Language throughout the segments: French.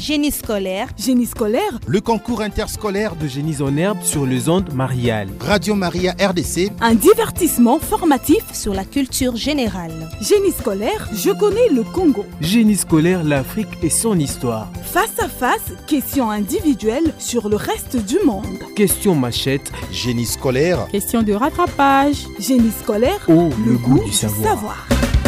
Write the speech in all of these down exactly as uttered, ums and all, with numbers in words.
Génie scolaire. Génie scolaire. Le concours interscolaire de génie en herbe sur les ondes Marial. Radio Maria R D C. Un divertissement formatif sur la culture générale. Génie scolaire, je connais le Congo. Génie scolaire, l'Afrique et son histoire. Face à face, questions individuelles sur le reste du monde. Questions machette. Génie scolaire. Question de rattrapage. Génie scolaire. Oh, le, le goût, goût du savoir. savoir.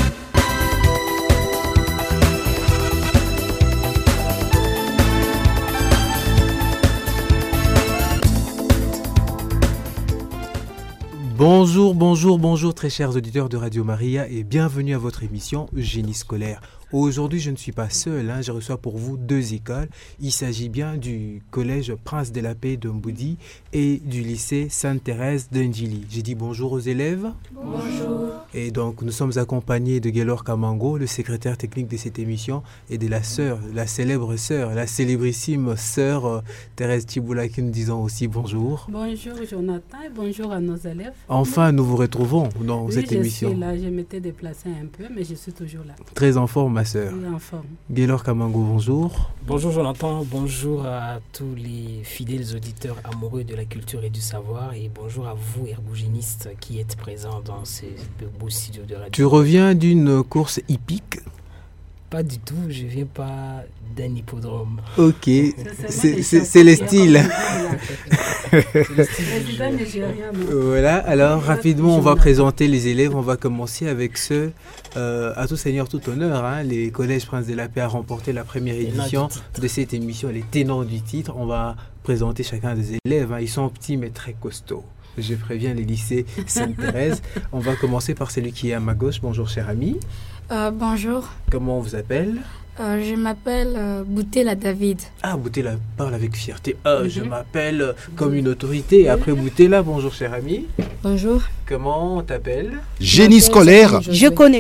Bonjour, bonjour, bonjour très chers auditeurs de Radio Maria et bienvenue à votre émission Génie scolaire. Aujourd'hui, je ne suis pas seul, hein, je reçois pour vous deux écoles. Il s'agit bien du collège Prince de la Paix de Mboudi et du lycée Sainte-Thérèse de Ndjili. J'ai dit bonjour aux élèves. Bonjour. Et donc, nous sommes accompagnés de Gaylor Kamango, le secrétaire technique de cette émission, et de la sœur, la célèbre sœur, la célébrissime sœur euh, Thérèse Tiboula, qui nous disons aussi bonjour. Bonjour Jonathan et bonjour à nos élèves. Enfin, nous vous retrouvons dans oui, cette je émission. Je suis là, je m'étais déplacée un peu, mais je suis toujours là. Très en forme, ma sœur. Oui, en forme. Gaylor Kamango, bonjour. Bonjour Jonathan, bonjour à tous les fidèles auditeurs amoureux de la culture et du savoir et bonjour à vous, herbogénistes, qui êtes présents dans ce beau studio de radio. Tu reviens d'une course hippique? Pas du tout, je ne viens pas d'un hippodrome. Ok, c'est, c'est, c'est le style. Voilà, alors rapidement on va présenter les élèves. On va commencer avec ceux, euh, à tout seigneur, tout honneur, hein, les collèges Prince de la Paix a remporté la première édition de cette émission, les ténors du titre. On va présenter chacun des élèves, hein. Ils sont petits mais très costauds. Je préviens les lycées Sainte-Thérèse. On va commencer par celui qui est à ma gauche. Bonjour cher ami. Euh, bonjour. Comment on vous appelle? euh, Je m'appelle euh, Boutela David. Ah, Boutela parle avec fierté. Euh, mm-hmm. Je m'appelle euh, comme une autorité. Après Boutela, bonjour cher ami. Bonjour. Comment on t'appelle? Génie scolaire. Je connais.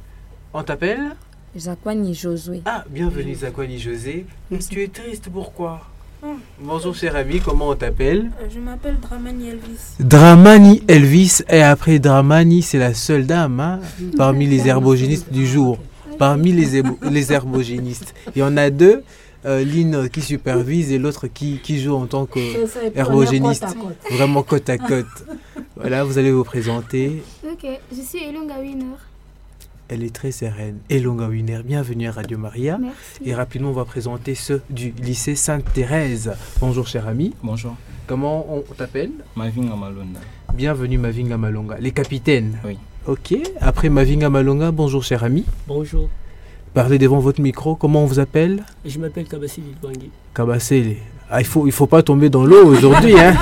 On t'appelle? Zakwani Josué. Ah, bienvenue Zakwani José. Tu es triste, pourquoi? Bonjour cher ami, comment on t'appelle? euh, Je m'appelle Dramani Elvis. Dramani Elvis, et après Dramani, c'est la seule dame, hein, parmi les herbogénistes du jour. Parmi les, hébo- les herbogénistes. Il y en a deux, euh, l'une qui supervise et l'autre qui, qui joue en tant qu'herbogéniste. Vraiment côte à côte. Voilà, vous allez vous présenter. Ok, je suis Elunga Wiener. Elle est très sereine. Elunga Wiener, bienvenue à Radio Maria. Merci. Et rapidement, on va présenter ceux du lycée Sainte-Thérèse. Bonjour, cher ami. Bonjour. Comment on t'appelle? Mavinga Malonga. Bienvenue, Mavinga Malonga. Les capitaines? Oui. Ok. Après Mavinga Malonga, bonjour, cher ami. Bonjour. Parlez devant votre micro. Comment on vous appelle? Je m'appelle Kabasili Bangui. Kabasele. Ah, il ne faut, il faut pas tomber dans l'eau aujourd'hui. Hein.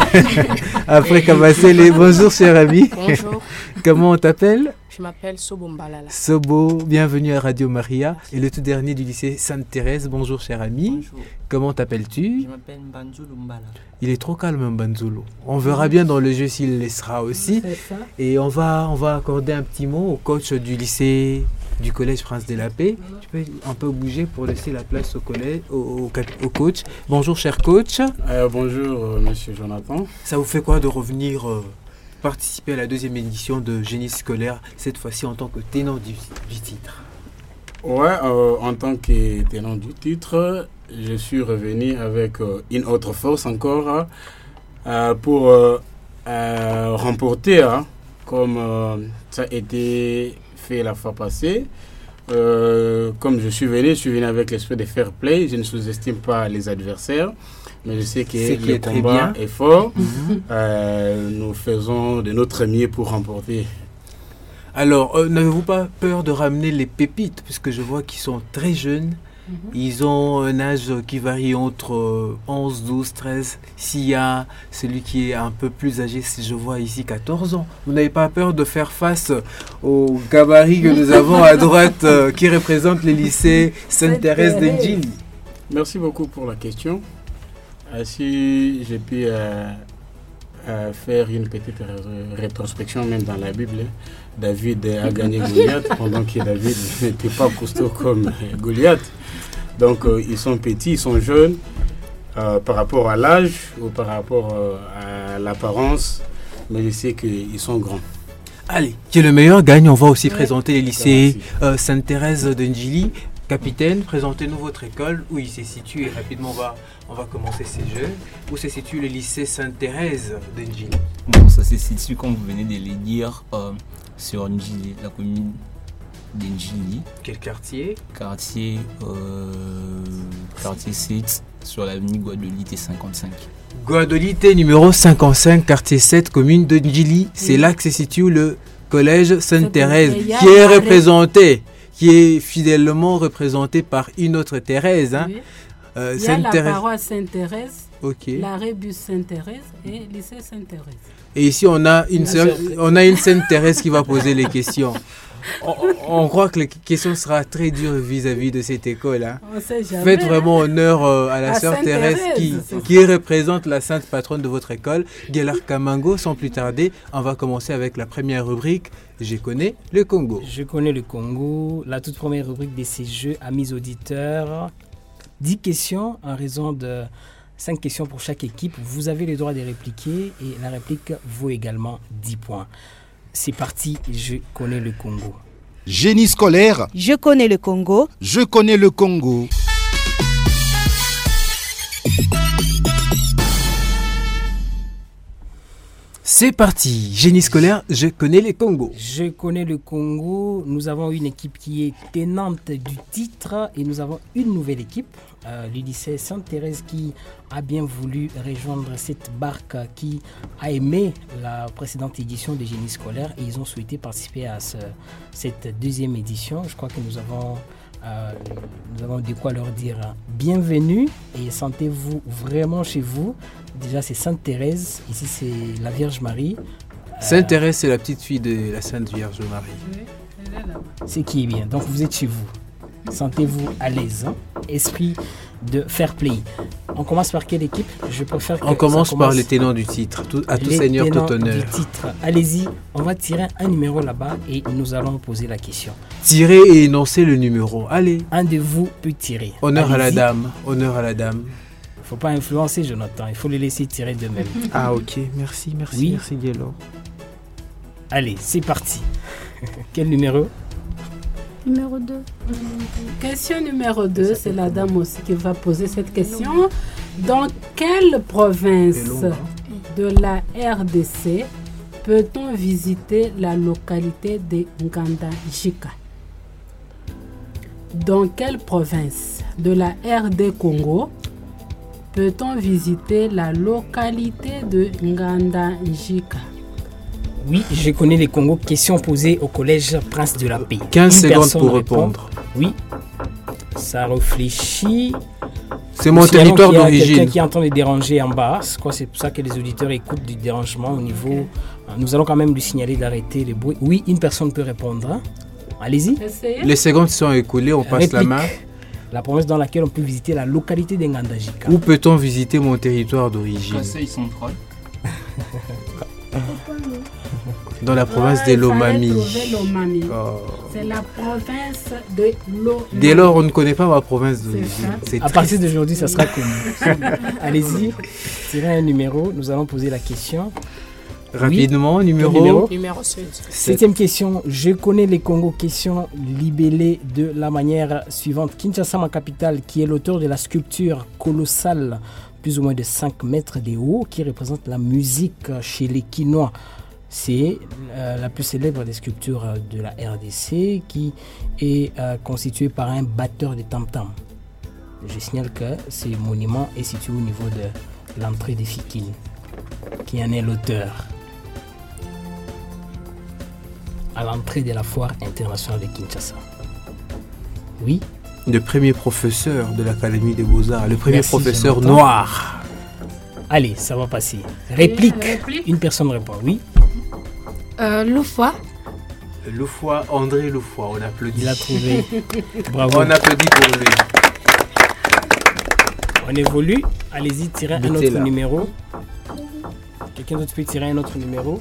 Après Kabasele, bonjour, cher ami. Bonjour. Comment on t'appelle? Je m'appelle Sobo Mbalala. Sobo, bienvenue à Radio Maria. Et le tout dernier du lycée Sainte-Thérèse, bonjour cher ami. Bonjour. Comment t'appelles-tu? Je m'appelle Mbanzulu Mbala. Il est trop calme Mbanzulu. On verra bien dans le jeu s'il laissera aussi. Et on va, on va accorder un petit mot au coach du lycée, du collège Prince de la Paix. Tu peux un peu bouger pour laisser la place au, collège, au, au, au coach. Bonjour cher coach. Euh, bonjour euh, monsieur Jonathan. Ça vous fait quoi de revenir euh, participer à la deuxième édition de Génie scolaire, cette fois-ci en tant que tenant du, du titre? Ouais, euh, en tant que tenant du titre, je suis revenu avec euh, une autre force encore euh, pour euh, euh, remporter, hein, comme euh, ça a été fait la fois passée. Euh, comme je suis venu, je suis venu avec l'esprit de fair play. Je ne sous-estime pas les adversaires, mais je sais que C'est le combat est fort. Mm-hmm. euh, nous faisons de notre mieux pour remporter. Alors, euh, n'avez-vous pas peur de ramener les pépites, puisque je vois qu'ils sont très jeunes? Mm-hmm. Ils ont un âge qui varie entre euh, onze, douze, treize. S'il y a celui qui est un peu plus âgé, si je vois ici quatorze ans, vous n'avez pas peur de faire face aux gabarits que nous avons à droite euh, qui représentent les lycées Sainte-Thérèse de Ndjili? Merci beaucoup pour la question. Euh, si j'ai pu euh, euh, faire une petite ré- rétrospection même dans la Bible, David a gagné Goliath pendant que David n'était pas costaud comme Goliath. Donc euh, ils sont petits, ils sont jeunes euh, par rapport à l'âge ou par rapport euh, à l'apparence, mais je sais qu'ils sont grands. Allez, qui est le meilleur gagne. On va aussi ouais. présenter les lycées euh, Sainte-Thérèse de Ndjili. Capitaine, présentez-nous votre école, où il se situe, et rapidement on va, on va commencer ces jeux. Où se situe le lycée Sainte-Thérèse de Ndjili? Bon, ça se situe, comme vous venez de le dire, euh, sur Ndjili, la commune de Ndjili. Quel quartier? Quartier, euh, quartier sept, sur l'avenue Guadolite cinquante-cinq. Guadolite numéro cinquante-cinq, quartier sept, commune de Ndjili. C'est mmh. là que se situe le collège Sainte-Thérèse, qui est représenté, qui est fidèlement représenté par une autre Thérèse. Hein. Oui. Euh, Il y a la paroisse Sainte-Thérèse, okay. l'arrêt bus Sainte-Thérèse et le lycée Sainte-Thérèse. Et ici, on a une, seule, on a une Sainte-Thérèse qui va poser les questions. On, on croit que la question sera très dure vis-à-vis de cette école. Hein. On sait jamais, Faites vraiment hein. honneur euh, à la à sœur Thérèse qui, qui représente la sainte patronne de votre école, Guélar Kamango. Sans plus tarder, on va commencer avec la première rubrique. Je connais le Congo. Je connais le Congo. La toute première rubrique de ces jeux, amis auditeurs. dix questions en raison de cinq questions pour chaque équipe. Vous avez le droit de répliquer et la réplique vaut également dix points. C'est parti, je connais le Congo. Génie scolaire. Je connais le Congo. Je connais le Congo. C'est parti, génie scolaire, je connais les Congos. Je connais le Congo. Nous avons une équipe qui est tenante du titre et nous avons une nouvelle équipe, euh, le lycée Sainte-Thérèse, qui a bien voulu rejoindre cette barque, qui a aimé la précédente édition des génies scolaires et ils ont souhaité participer à ce, cette deuxième édition. Je crois que nous avons, euh, nous avons de quoi leur dire bienvenue et sentez-vous vraiment chez vous. Déjà, c'est Sainte-Thérèse. Ici, c'est la Vierge Marie. Sainte-Thérèse, c'est la petite fille de la Sainte Vierge Marie. Oui, elle est là-bas. C'est qui est bien. Donc, vous êtes chez vous. Sentez-vous à l'aise. Hein? Esprit de fair play. On commence par quelle équipe? Je préfère que On commence, commence par les tenants du titre. Tout, à tout les seigneur, tenants tout honneur. Du titre. Allez-y, on va tirer un numéro là-bas et nous allons poser la question. Tirez et énoncez le numéro. Allez. Un de vous peut tirer. Honneur Allez-y. à la dame. Honneur à la dame. Il ne faut pas influencer Jonathan, il faut les laisser tirer d'eux-mêmes. Ah ok, merci, merci, oui. merci Guélo. Allez, c'est parti. Quel numéro? Numéro deux. Question numéro deux, c'est la dame aussi qui va poser cette question. Dans quelle province de la R D C peut-on visiter la localité de Nganda-Njika? Dans quelle province de la R D Congo peut-on visiter la localité de Nganda-Njika? Oui, je connais les Congos. Question posée au collège Prince de la Paix. quinze Une secondes pour répondre. Oui, ça réfléchit. C'est mon territoire d'origine. Il y a quelqu'un qui entend les déranger en bas. C'est pour ça que les auditeurs écoutent du dérangement au niveau. Okay. Nous allons quand même lui signaler d'arrêter les bruits. Oui, une personne peut répondre. Allez-y. Essayez. Les secondes sont écoulées, on passe Réplique. la main. La province dans laquelle on peut visiter la localité d'Nganda-Njika. Où peut-on visiter mon territoire d'origine? Conseil central. Dans la province ouais, de Lomami. Oh. C'est la province de Lomami. Dès lors, on ne connaît pas ma province d'origine. À partir d'aujourd'hui, ça sera connu. Allez-y, tirez un numéro. Nous allons poser la question. Rapidement, oui. numéro... numéro Numéro sept. Septième question. Je connais les Congos. Question libellée de la manière suivante. Kinshasa, ma capitale, qui est l'auteur de la sculpture colossale, plus ou moins de cinq mètres de haut, qui représente la musique chez les Kinois. C'est euh, la plus célèbre des sculptures de la R D C, qui est euh, constituée par un batteur de tam-tam. Je signale que ce monument est situé au niveau de l'entrée des Fikines, qui en est l'auteur. À l'entrée de la foire internationale de Kinshasa. Oui. Le premier professeur de l'Académie des Beaux-Arts, le premier Merci, professeur Jonathan. noir. Allez, ça va passer. Réplique. Réplique. Une personne répond. Oui. Euh, Loufoy. Loufoy, André Loufoy, on applaudit. Il a trouvé. Bravo. On applaudit pour lui. On évolue. Allez-y, tirez un autre là. numéro. Quelqu'un d'autre peut tirer un autre numéro?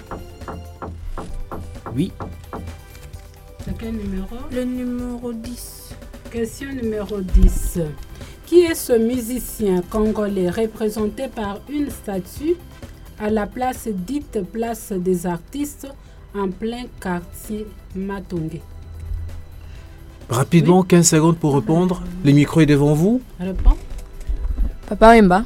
Oui. C'est quel numéro? Le numéro dix. Question numéro dix. Qui est ce musicien congolais représenté par une statue à la place dite place des artistes en plein quartier Matongé? Rapidement, quinze secondes pour répondre. Le micro est devant vous. Réponds. Papa Wemba.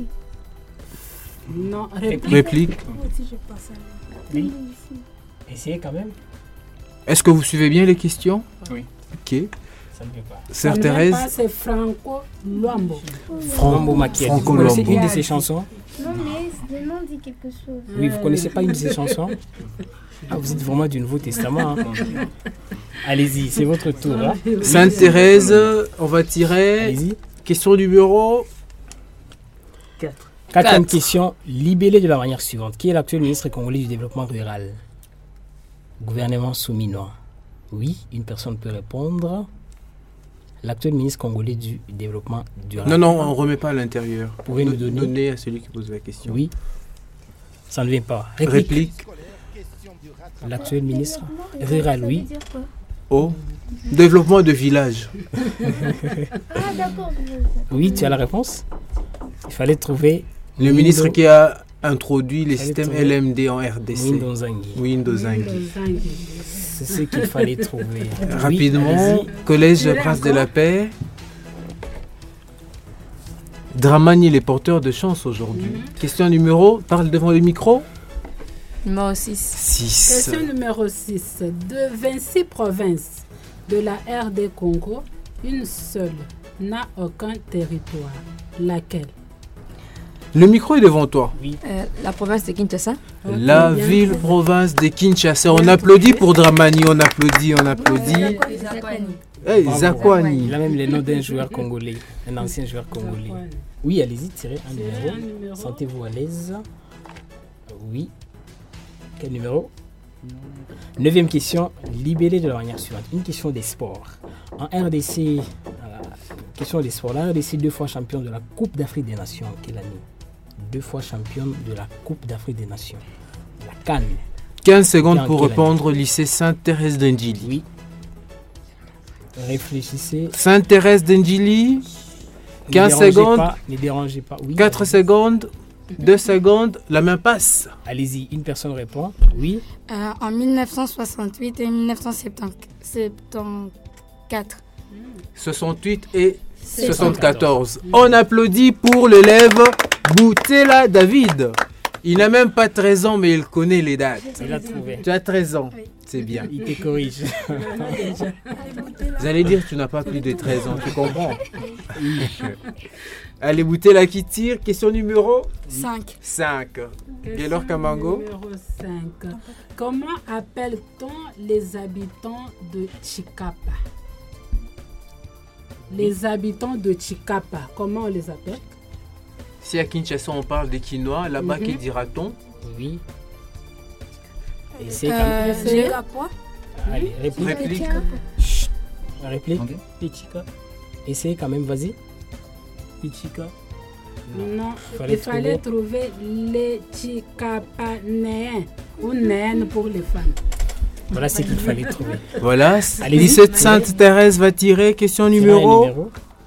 Non, réplique. Réplique. Oui. Essayez quand même. Est-ce que vous suivez bien les questions? Oui. Ok. Ça ne peut pas. Sœur Ça ne Thérèse. vient pas, c'est Franco Luambo. Franco Macchiato. Vous Franco connaissez Luambo. une de ses chansons? Non, mais le nom dit quelque chose. Oui, vous connaissez pas une de ses chansons? Ah, vous êtes vraiment du Nouveau Testament. Hein. Allez-y, c'est votre tour. Hein. Sainte Thérèse, on va tirer. Allez-y. Question numéro quatre. Quatrième question, libellée de la manière suivante. Qui est l'actuel ministre congolais du développement rural? Gouvernement souminois. Oui, une personne peut répondre. L'actuel ministre congolais du développement durable. Non, non, on ne remet pas à l'intérieur. Vous pouvez nous donner Donner à celui qui pose la question. Oui. Ça ne vient pas. Réplique. Réplique. L'actuel ministre rural, oui. Oh. Développement de village. Ah, d'accord. Oui, tu as la réponse. Il fallait trouver... Le Windows- ministre qui a introduit les Fallait systèmes trouver L M D en R D C. Windows Zangui. Windows Zangui. C'est ce qu'il fallait trouver. Rapidement, Oui, Collège Prince de la Paix. Dramani, les porteurs de chance aujourd'hui. Question numéro, parle devant le micro. Numéro six. six. Question numéro six. De vingt-six provinces de la R D Congo, une seule n'a aucun territoire. Laquelle? Le micro est devant toi. Oui. Euh, la province de Kinshasa. La Ok, bien ville, fait. province de Kinshasa. On applaudit pour Dramani, on applaudit, on applaudit. Hey, Bravo. Zakwani. Il a même les noms d'un joueur congolais, un ancien joueur congolais. Oui, allez-y, tirez un Tirez numéro. un numéro. Sentez-vous à l'aise. Oui. Quel numéro? Neuvième question, libellée de la manière suivante. Une question des sports. En R D C, euh, question des sports. La R D C, deux fois champion de la Coupe d'Afrique des Nations. Quelle année? Deux fois champion de la Coupe d'Afrique des Nations. La CAN. quinze secondes pour Quelle répondre. Lycée Sainte-Thérèse d'Indjili. Oui. Réfléchissez. Sainte-Thérèse d'Indjili. Ne quinze dérangez secondes. pas, ne dérangez pas. Oui, quatre allez-y. secondes. deux secondes. La main passe. Allez-y, une personne répond. Oui. Euh, en mille neuf cent soixante-huit et mille neuf cent soixante-quatorze. soixante-huit et soixante-quatorze. On applaudit pour l'élève Boutela David. Il n'a même pas treize ans, mais il connaît les dates. Il a trouvé. Tu as treize ans. C'est bien. Il te corrige. Vous allez dire que tu n'as pas plus de treize ans, tu comprends? Allez, Boutela qui tire. Question numéro cinq. cinq. Question Gaylor Kamango. numéro cinq. Comment appelle-t-on les habitants de Chikapa? Les habitants de Chikapa, comment on les appelle? Si à Kinshasa on parle des Quinois, là-bas, Mhm. que dira-t-on? Oui. Et c'est Euh, comme... les Gapois. Allez, réplique. Réplique. Chut. Réplique. Ok. Pichika. Essayez quand même, vas-y. Pichika. Non, Fallait il fallait trouver les Chikapanéens ou naines pour les femmes. Voilà ce qu'il fallait trouver. Voilà. Allez-y. lycée Sainte-Thérèse va tirer. Question Tirez un numéro. numéro.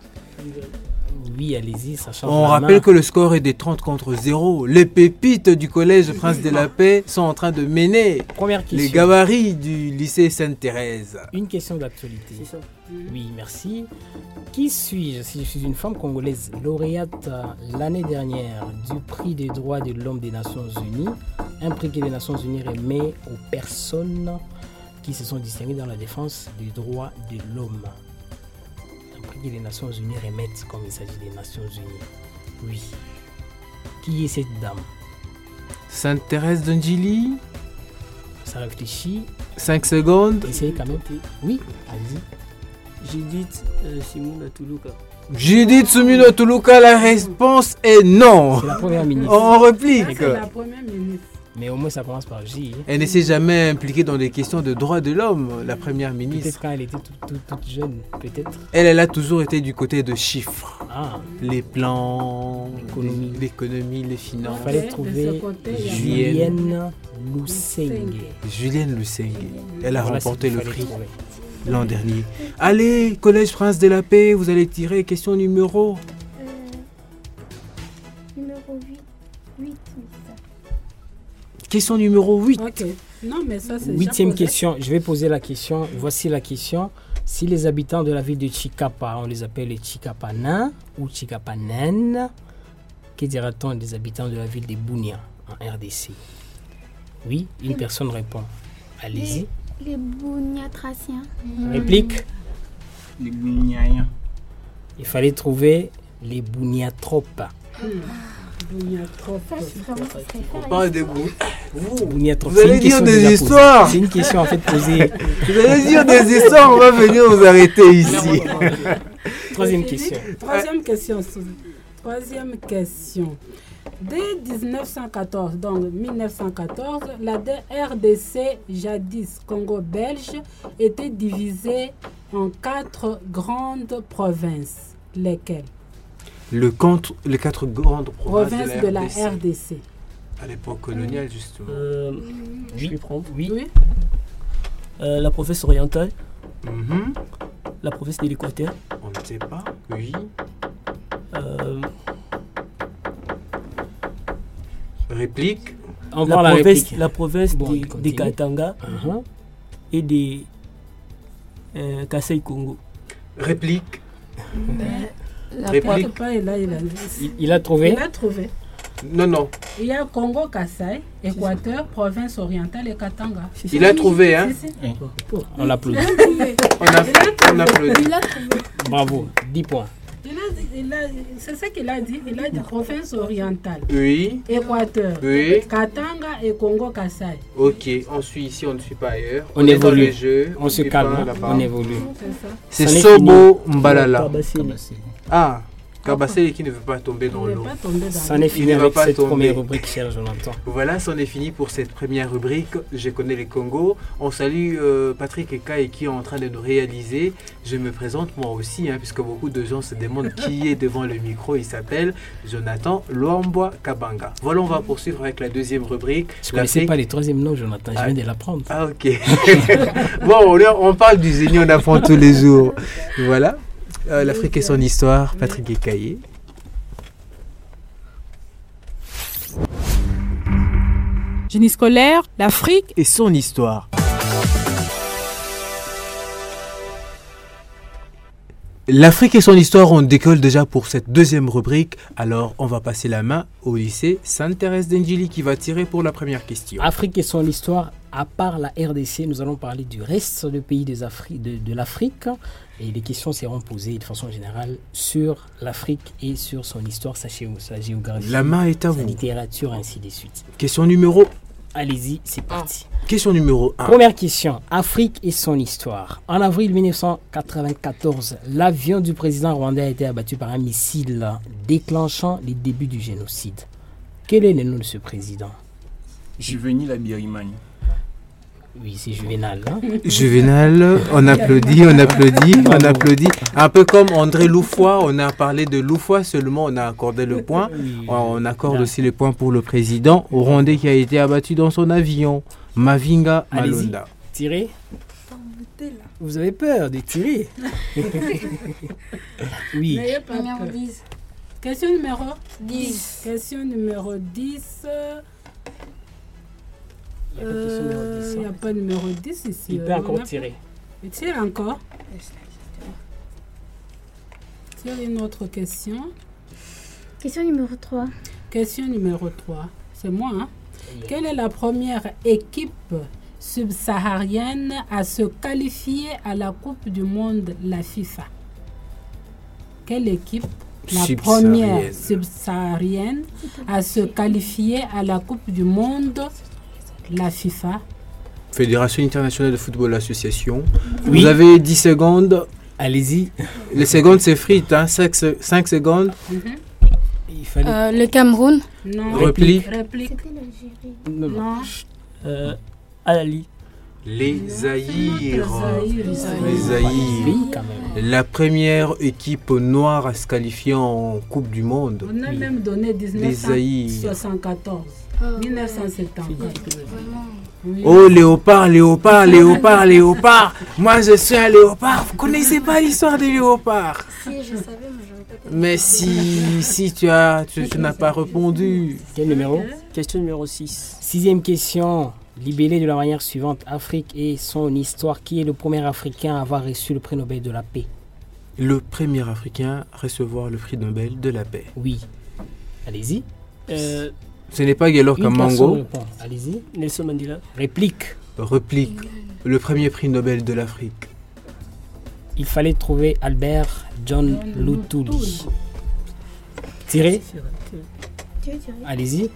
Oui, allez-y, ça change. On la rappelle main. que le score est de trente contre zéro. Les pépites du collège Prince de la Paix sont en train de mener Première question. les gabarits du lycée Sainte-Thérèse. Une question d'actualité. Oui, merci. Qui suis-je si je suis une femme congolaise lauréate euh, l'année dernière du prix des droits de l'homme des Nations Unies, un prix que les Nations Unies remet aux personnes qui se sont distinguées dans la défense des droits de l'homme. Un prix que les Nations Unies remettent comme il s'agit des Nations Unies. Oui. Qui est cette dame? Sainte-Thérèse d'Andjili, Ça réfléchit. cinq secondes. Essayez quand même. Oui, allez-y. Judith euh, Simula Tuluka. Judith Sumino Tuluka, la réponse est non. C'est la première ministre. On réplique. C'est la première ministre. Mais au moins ça commence par J. hein. Elle ne s'est jamais impliquée dans des questions de droits de l'homme, la première Peut-être ministre. quand elle était toute, toute- toute jeune, peut-être. Elle, elle a toujours été du côté de chiffres. Ah, Les plans, L'économie. les- l'économie, les finances. il fallait de trouver ce côté, il y a Julienne Lusenge. Julienne Lusenge, elle a Voilà ce remporté qu'il le fallait prix trouver. l'an dernier. Allez, Collège Prince de la Paix, vous allez tirer question numéro. Euh, numéro huit. huit, huit. Question numéro huit. Ok. Non, mais ça, c'est. Huitième déjà posé. question, je vais poser la question. Voici la question. Si les habitants de la ville de Chikapa, on les appelle les Chikapanins ou Chikapanen, que dira-t-on des habitants de la ville de Bunia en R D C? Oui, une Les- personne répond. Allez-y. Les, les Bouniatraciens. Réplique. Les Bouniaïens. Il fallait trouver les Bouniatropes. On parle de vous. Vous, Bouniatropes. vous C'est allez une dire question des déjà histoires. posée. C'est une question en fait posée. Vous allez dire des histoires, on va venir vous arrêter ici. Troisième question. Troisième question. Troisième question. Dès dix-neuf cent quatorze, donc mille neuf cent quatorze, la R D C, jadis Congo belge, était divisée en quatre grandes provinces. Lesquelles? Le contre, les quatre grandes provinces Provinces de de la la R D C. R D C. À l'époque coloniale, justement. Euh, je vais prendre. Oui. Oui. Euh, la province orientale, Mhm. la province de l'Équateur, On ne sait pas. Oui. euh, Réplique. On la, voit la province, réplique. la province Bon, de, il de continue. Katanga Uh-huh. et de euh, Kasai Congo. Réplique. La Réplique. Pas, il, a, il, a, Il, il a trouvé. il a trouvé. Non, non. Il y a Congo, Kassai, Équateur, province orientale et Katanga. Il a trouvé, hein. Si, si. On l'applaudit. On, a, on applaudit. Bravo. dix points. Il a, il a, c'est ce qu'il a dit. Il a dit province orientale, Oui. Équateur, Oui. Katanga et Congo, Kassai. Ok, on suit ici, on ne suit pas ailleurs. On est évolue. dans le jeu. On se suit calme. pas hein. là-bas. On évolue. C'est ça. C'est Ça en est Sobo Mbalala. Kabasele. Ah, Kabasele qui ne veut pas tomber dans Il n'est l'eau. pas tombé dans Ça en est Il fini ne va avec pas cette tomber. première rubrique, cher Jonathan. Voilà, c'en est fini pour cette première rubrique. Je connais les Congos. On salue euh, Patrick et Kai qui est en train de nous réaliser. Je me présente moi aussi, hein, puisque beaucoup de gens se demandent qui est devant le micro. Il s'appelle Jonathan Luambwa Kabanga. Voilà, on va poursuivre avec la deuxième rubrique. Je ne connaissais pas les troisièmes noms, Jonathan. Je Ah. viens de l'apprendre. Ah, ok. Bon, on, on parle du Zénith, on apprend tous les jours. Voilà. Euh, L'Afrique et son histoire, Patrick et Caillé. Génie scolaire, l'Afrique et son histoire. L'Afrique et son histoire, on décolle déjà pour cette deuxième rubrique. Alors, on va passer la main au lycée Sainte-Thérèse d'Endjili qui va tirer pour la première question. Afrique et son histoire, à part la R D C, nous allons parler du reste des pays des Afri- de, de l'Afrique. Et les questions seront posées de façon générale sur l'Afrique et sur son histoire, sa, géo- sa géographie, La main est à sa vous. littérature, ainsi de suite. Question numéro Allez-y, c'est parti. Question numéro un. Première question, Afrique et son histoire. En avril mille neuf cent quatre-vingt-quatorze, l'avion du président rwandais a été abattu par un missile déclenchant les débuts du génocide. Quel est le nom de ce président? Juvenil Abirimani. Oui, c'est Juvenal. Hein? Juvénal, on applaudit, on applaudit, on applaudit. Un peu comme André Loufoy, on a parlé de Loufoy, seulement on a accordé le point. On accorde aussi le point pour le président rwandais qui a été abattu dans son avion, Mavinga Allez-y, Malonda. tirez. Vous avez peur de tirer? Oui. N'ayez pas Numéro peur. dix. Question numéro dix. Question numéro dix. Il n'y a pas de numéro dix ici. Il peut Euh, encore on a- tirer. Il tire encore. Tire une autre question. Question numéro trois. Question numéro trois. C'est moi, hein? Quelle est la première équipe subsaharienne à se qualifier à la Coupe du Monde, la FIFA? Quelle équipe, la Subsaharienne. première subsaharienne à se qualifier à la Coupe du Monde, la FIFA? Fédération internationale de football association. Oui. Vous avez dix secondes. Allez-y. Les secondes c'est frites, hein? cinq, secondes. Il fallait... Euh, le Cameroun. Non. Réplique. Réplique. C'était l'Algérie. Non, non. Non. Euh, Alali. Les Zaïres. Les Zaïres. Les Zaïres. Oui, quand même. La première équipe noire à se qualifier en Coupe du Monde. On a même donné Les dix-neuf cent Zaïres. soixante-quatorze. mille neuf cent soixante-quatorze. Oui. Oh, léopard, léopard, léopard, léopard. Moi, je suis un léopard. Vous connaissez pas l'histoire des léopards? Si, je savais, mais j'aurais pas compris. Mais si, si tu as, tu, tu n'as pas répondu. Quel numéro? Question numéro six. Sixième question. libellé de la manière suivante, Afrique et son histoire. Qui est le premier Africain à avoir reçu le prix Nobel de la paix? Le premier Africain à recevoir le prix Nobel de la paix. Oui. Allez-y. Euh, Ce n'est pas Gaylor Une Kamango. personne répond. Allez-y. Nelson Mandela. Réplique. Réplique. Le premier prix Nobel de l'Afrique. Il fallait trouver Albert John Luthuli. Tirez. Tu veux tirer? Allez-y.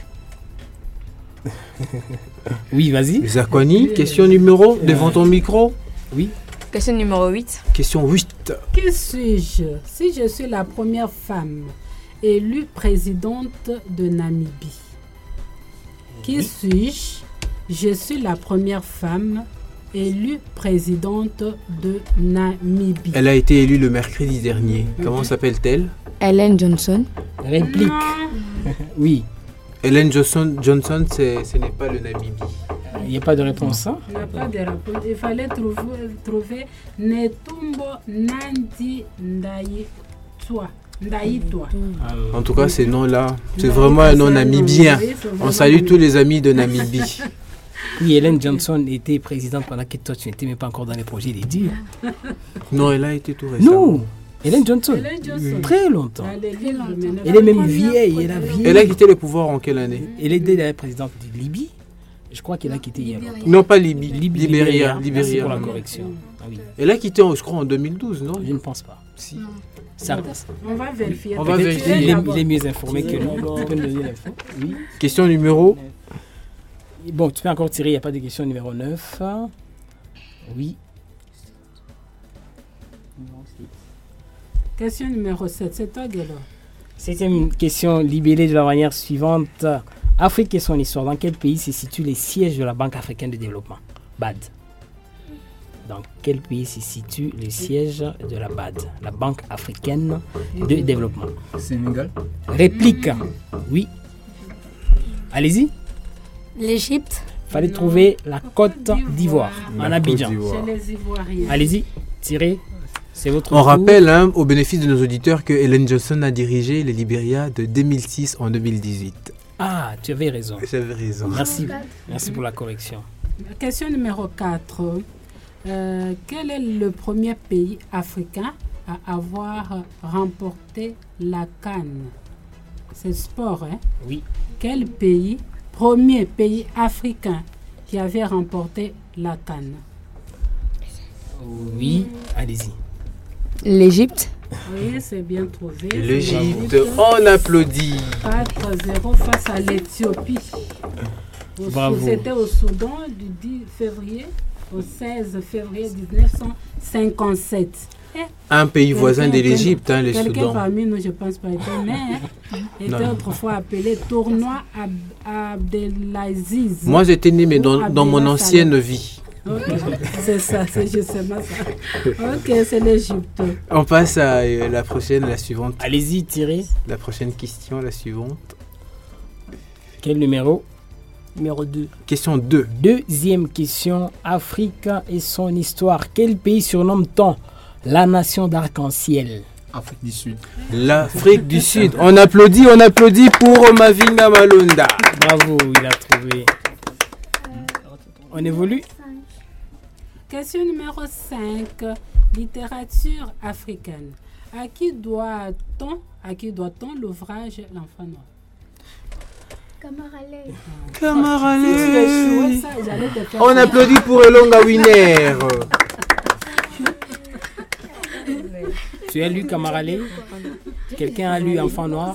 Oui, vas-y. Zakwani, question numéro, devant ton micro. Oui. Question numéro huit. Question huit. Qui suis-je si je suis la première femme élue présidente de Namibie? Qui suis-je? Je suis la première femme élue présidente de Namibie. Elle a été élue le mercredi dernier. Comment s'appelle-t-elle? Ellen Johnson. Réplique. Oui. Ellen Johnson, Johnson c'est- ce n'est pas le Namibie. Il n'y a pas de réponse. Hein? Il n'y a pas de réponse. Il fallait trouver, trouver Netumbo Nandi Ndaitwa. Ndaitwa. En tout cas, ces noms-là, c'est vraiment un nom namibien. On salue tous les amis de Namibie. Oui, Ellen Johnson était présidente pendant que toi, tu n'étais même pas encore dans les projets des dires. Non, elle a été tout récemment. Non, Ellen Johnson. Ellen Johnson. Très longtemps. Elle est vieille, mais Elle est même vieille. Elle a vieilli. Elle a quitté le pouvoir en quelle année? Elle était la présidente de Libye. Je crois qu'elle a quitté il y a longtemps. Non, pas Libye. Libye, Libéria. Merci Libéria. pour la correction. Ah oui. Elle a quitté, je crois, en deux mille douze, non? Je ne pense pas. Si. Ça, On va vérifier. On va peut-être vérifier. qu'il est, il est mieux informé que nous. Tu peux nous donner l'info? Oui. Question numéro. Bon, tu peux encore tirer, il n'y a pas de question numéro neuf. Oui. Question numéro sept. C'est toi, Gaylor. Septième question libellée de la manière suivante. Afrique et son histoire. Dans quel pays se situe les sièges de la Banque africaine de développement? B A D. Dans quel pays se situe le siège de la B A D, la Banque africaine de développement? Sénégal. Réplique. Oui. Allez-y. L'Égypte. Fallait trouver la Côte d'Ivoire, en La Abidjan. Côte d'Ivoire. Chez les Ivoiriens. Allez-y, tirez. C'est votre On tour. rappelle, hein, au bénéfice de nos auditeurs, que Ellen Johnson a dirigé le Libéria de deux mille six en deux mille dix-huit. Ah, tu avais raison. J'avais raison. Merci. Merci pour la correction. Question numéro quatre. Euh, quel est le premier pays africain à avoir remporté la CAN? C'est sport, hein? Oui. Quel pays, premier pays africain qui avait remporté la CAN? Oui, allez-y. L'Égypte. Oui, c'est bien trouvé. L'Égypte, on applaudit. quatre zéro face à l'Éthiopie. Au- Bravo. C'était au Soudan du dix février au seize février mille neuf cent cinquante-sept. Eh, Un pays voisin de quelqu'un- l'Égypte, hein, le Quelqu'un Soudan. parmi nous, je pense pas, était né, hein, était Non. autrefois appelé tournoi Ab- Abdelaziz. Moi, j'étais né, mais Ou dans, dans mon Abdallah ancienne Saleh. vie. Ok, c'est ça, c'est justement ça. Ok, c'est l'Égypte. On passe à euh, la prochaine, la suivante. Allez-y, tirez. La prochaine question, la suivante. Quel numéro? Numéro deux. Question deux. Deuxième question. Afrique et son histoire. Quel pays surnomme-t-on la nation d'arc-en-ciel? Afrique du Sud. L'Afrique du Sud. On applaudit, on applaudit pour Mavinga Malonda. Bravo, il a trouvé. On évolue. Question numéro cinq. Littérature africaine. À qui doit-on à qui doit-on l'ouvrage L'enfant noir? Camaralais. Camaralais. Si tu échouais, ça, j'allais te faire On ça. applaudit pour Elonga Winner. Tu as lu Camaralais? Quelqu'un a lu Enfant Noir?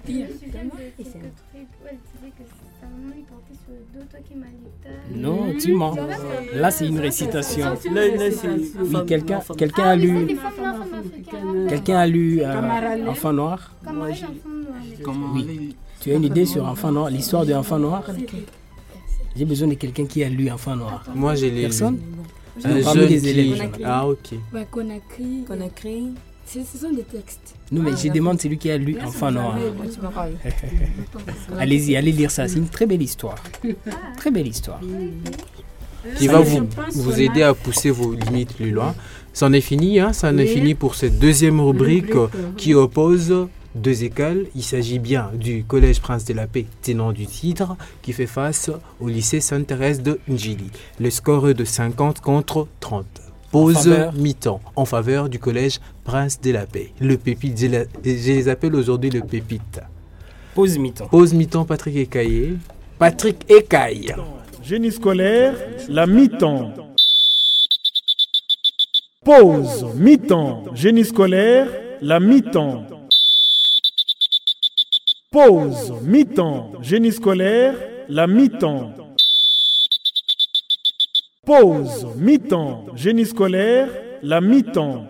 Non, tu mens. Là, c'est une récitation. Là, là, c'est Oui, femme- quelqu'un femme- quelqu'un a lu, africaine. quelqu'un a lu euh, Camaralais. Enfant Noir? Camaralais, enfant noir. Comment Oui. Tu as une idée sur Enfant Noir, l'histoire de Enfant Noir? J'ai besoin de quelqu'un qui a lu Enfant Noir. Moi, j'ai les. Personne? Un Parmi jeune les qui- élèves. Ah, ok. Ouais, Conakry. Conakry. Ce ce sont des textes. Non, mais je demande celui qui a lu Enfant Noir. Allez-y, allez lire ça. C'est une très belle histoire. Très belle histoire. Qui va vous, vous aider à pousser vos limites plus loin. C'en est fini, hein? Ça en est Oui. fini pour cette deuxième rubrique Rubrique, qui oppose deux écoles. Il s'agit bien du Collège Prince de la Paix, tenant du titre, qui fait face au lycée Sainte-Thérèse de Ndjili. Le score est de cinquante contre trente. Pause mi-temps en faveur du Collège Prince de la Paix. Le pépite, je les, je les appelle aujourd'hui le pépite. Pause mi-temps. Pause mi-temps, Patrick Ekaye. Patrick Ekaye. Génie scolaire, la mi-temps. Pause mi-temps. Génie scolaire, la mi-temps. Pause mi-temps. Génie scolaire, la mi-temps. Pause mi-temps. Génie scolaire, la mi-temps.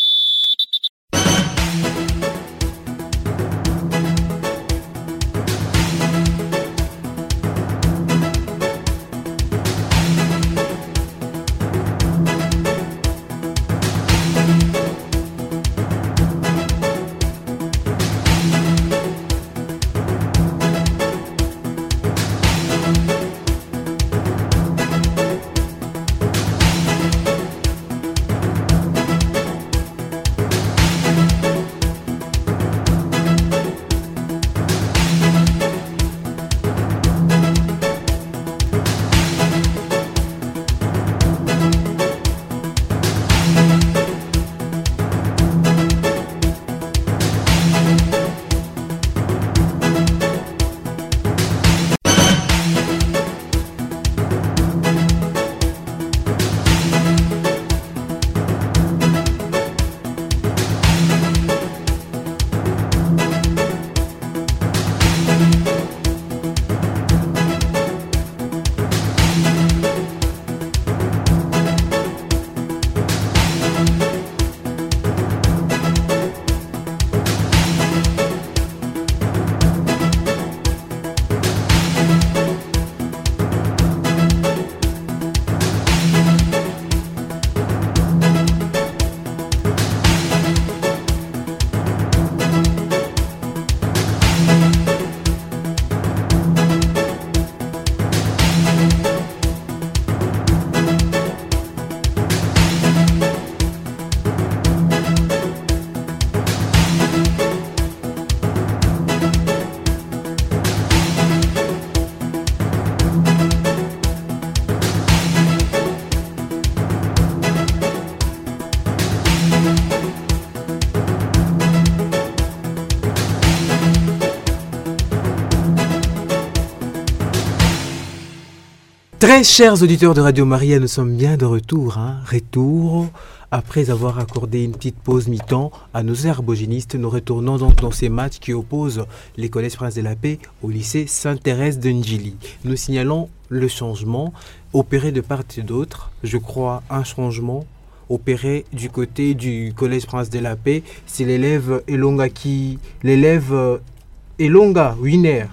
Très chers auditeurs de Radio Maria, nous sommes bien de retour. Hein. Retour, après avoir accordé une petite pause mi-temps à nos herbogénistes, nous retournons donc dans ces matchs qui opposent les collèges Prince de la Paix au lycée Sainte-Thérèse de Ndjili. Nous signalons le changement opéré de part et d'autre. Je crois un changement opéré du côté du collège Prince de la Paix. C'est l'élève Elonga qui... L'élève Elonga Winer.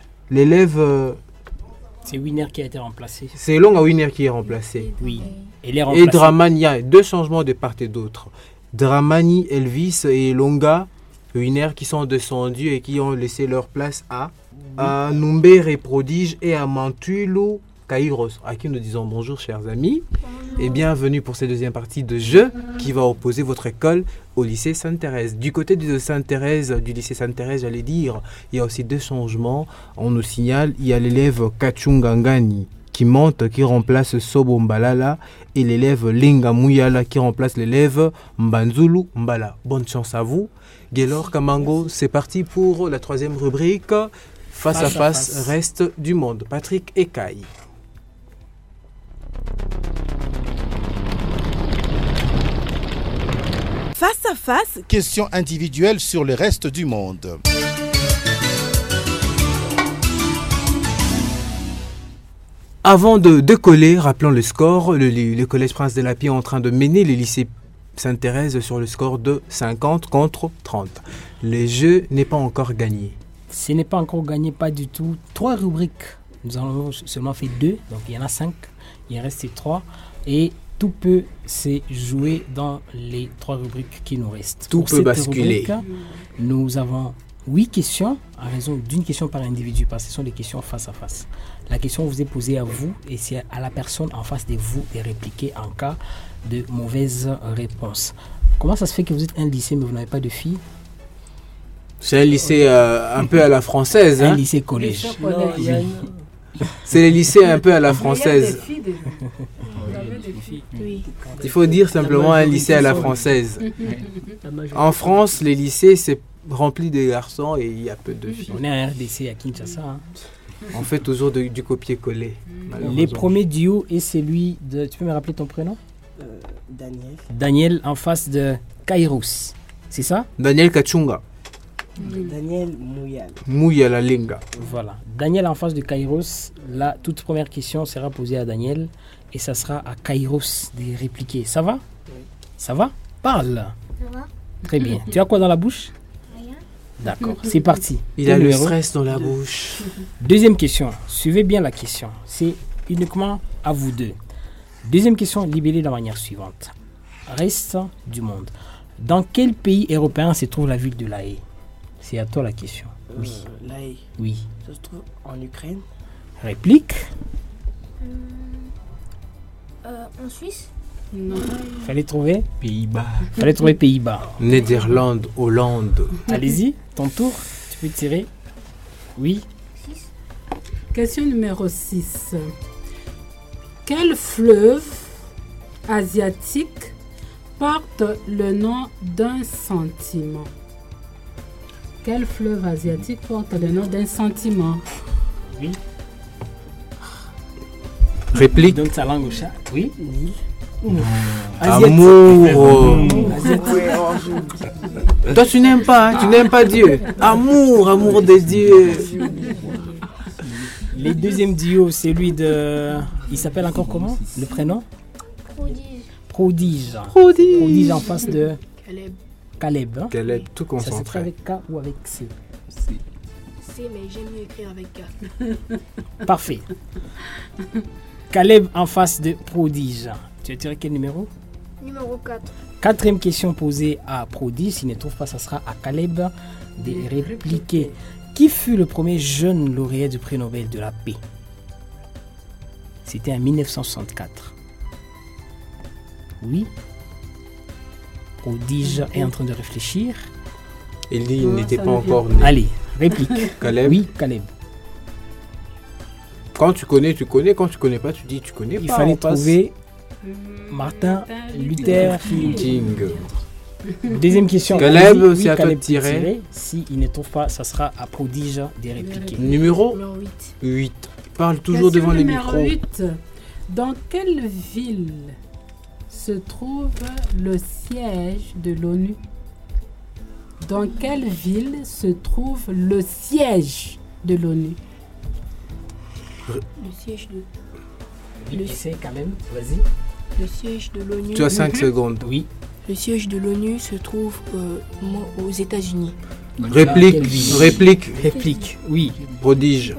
L'élève... C'est Winer qui a été remplacé. C'est Elonga Winer qui est remplacé. Oui. Et, les remplacés... et Dramani, il y a deux changements de part et d'autre. Dramani, Elvis et Elonga Winer qui sont descendus et qui ont laissé leur place à, à Numbere Prodige et à Mantulu Kairos, à qui nous disons bonjour chers amis et bienvenue pour cette deuxième partie de jeu qui va opposer votre école au lycée Sainte-Thérèse. Du côté de Sainte-Thérèse, du lycée Sainte-Thérèse, j'allais dire, il y a aussi deux changements. On nous signale, il y a l'élève Kachungangani qui monte, qui remplace Sobo Mbalala et l'élève Linga Muyala qui remplace l'élève Mbanzulu Mbala. Bonne chance à vous. Gaylor Kamango, c'est parti pour la troisième rubrique. Face, face à face, face, reste du monde. Patrick Ekaye. Face à face, question individuelle sur le reste du monde. Avant de décoller, rappelons le score, le, le collège Prince de la Paix est en train de mener le lycée Sainte-Thérèse sur le score de cinquante contre trente. Le jeu n'est pas encore gagné. Ce n'est pas encore gagné, pas du tout. Trois rubriques. Nous en avons seulement fait deux, donc il y en a cinq. Il en reste trois. Et tout peut se jouer dans les trois rubriques qui nous restent. Tout Pour peut basculer. Rubrique, nous avons huit questions, à raison d'une question par individu, parce que ce sont des questions face à face. La question vous est posée à vous et c'est à la personne en face de vous de répliquer en cas de mauvaise réponse. Comment ça se fait que vous êtes un lycée mais vous n'avez pas de filles? C'est un lycée euh, un peu à la française. Un Hein. lycée collège. Non, il y a une- C'est les lycées un peu à la Mais il y a des française. filles dedans. Vous avez des filles. Oui. Il faut dire simplement un lycée à la française. la majorité. En France, les lycées, c'est rempli de garçons et il y a peu de filles. On est à R D C à Kinshasa. Hein. On fait toujours de- du copier-coller. Les malheureusement. premiers duos et celui de. Tu peux me rappeler ton prénom? Euh, Daniel. Daniel en face de Kairos. C'est ça? Daniel Kachunga, Daniel Mouyal. Mouya la Linga. Voilà. Daniel en face de Kairos. La toute première question sera posée à Daniel et ça sera à Kairos de répliquer. Ça va? Oui. Ça va? Parle. Ça va? Très bien. Tu as quoi dans la bouche? Rien. D'accord. C'est parti. Il Quel a le numéro? stress dans la bouche. Deuxième question. Suivez bien la question. C'est uniquement à vous deux. Deuxième question libellée de la manière suivante. Reste du monde. Dans quel pays européen se trouve la ville de La Haye? C'est à toi la question. Oui. Euh, La Haye. Oui. Ça se trouve en Ukraine. Réplique. Euh, en Suisse? Non. Fallait trouver. Pays-Bas. Fallait trouver Pays-Bas. Néderlande, Hollande. Allez-y, ton tour. Tu peux tirer. Oui. Question numéro six. Quel fleuve asiatique porte le nom d'un sentiment? Quel fleuve asiatique porte le nom d'un sentiment? Oui. Réplique. Donne sa langue au chat. Oui. Nil. Amour. Asiatique. Toi, tu n'aimes pas, hein, tu n'aimes pas Dieu. Amour, amour de Dieu. Les deuxièmes duos, c'est lui de. Il s'appelle encore comment? Le prénom? Prodige. Prodige. Prodige. Prodige en face de Caleb. Caleb. Hein? Caleb, tout Ça s'écrit concentré. avec K ou avec C? C, mais j'aime mieux écrire avec K. Parfait. Caleb en face de Prodige. Tu as tiré quel numéro? Numéro quatre. Quatrième question posée à Prodige. S'il ne trouve pas, ça sera à Caleb de répliquer. Qui fut le premier jeune lauréat du prix Nobel de la paix? C'était en mille neuf cent soixante-quatre. Oui. Prodige est en train de réfléchir. Il dit il Non, n'était ça pas ne encore vient né. Allez, réplique. Caleb. Oui, Caleb. Quand tu connais, tu connais. Quand tu connais pas, tu dis tu connais Il pas. fallait on passe. trouver Martin Luther King. King. Deuxième question. Caleb, Vas-y, c'est à toi de peut tirer. Si il ne trouve pas, ça sera à Prodige de répliquer. Numéro Numéro huit. huit. Parle toujours Question devant les numéro micros. huit. Dans quelle ville se trouve le siège de l'ONU? Dans quelle ville se trouve le siège de l'ONU? Le siège de, Le sait quand même, vas-y. le siège de l'ONU. Tu as cinq secondes. Oui. Le siège de l'ONU se trouve euh, mo- aux États-Unis. Réplique. Quelle ville? Réplique. Réplique, oui. Prodige.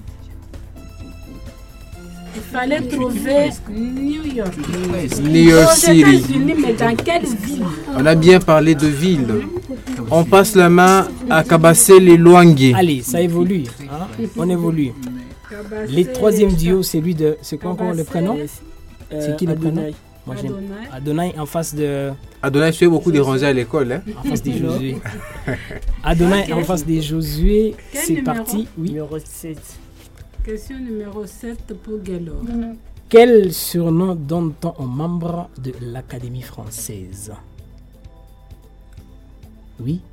Il fallait trouver New York. New York Aux City. États-Unis, mais dans quelle ville? On a bien parlé de ville. On passe la main à Kabassé les Loangué. Allez, ça évolue. Hein? On évolue. Les troisième duo, c'est lui de. C'est quoi encore le prénom? C'est qui le prénom? Adonai. Moi j'aime. Adonai. Adonai en face de. Adonai, tu es beaucoup dérangé à l'école. Hein? En face des Josué. Adonai en face des Josué. Quel C'est numéro? parti. Oui. Numéro sept. Question numéro sept pour Gallo. Quel surnom donne-t-on aux membres de l'Académie française? Oui.